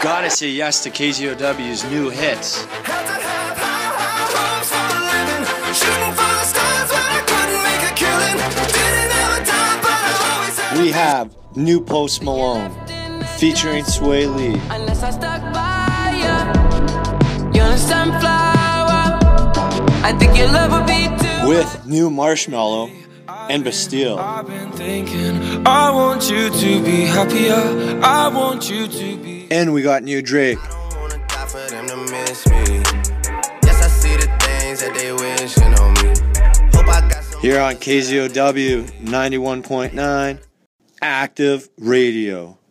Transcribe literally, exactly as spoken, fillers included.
gotta say yes to K Z O W's new hits. We have new Post Malone featuring Sway Lee. With new Marshmello and Bastille. I've been thinking, I want you to be happier. I want you to be. And we got new Drake. I don't wanna die for them to miss me. Yes, I see the things that they wishing on me. Hope I got some Here on K Z O W ninety-one point nine Active Radio.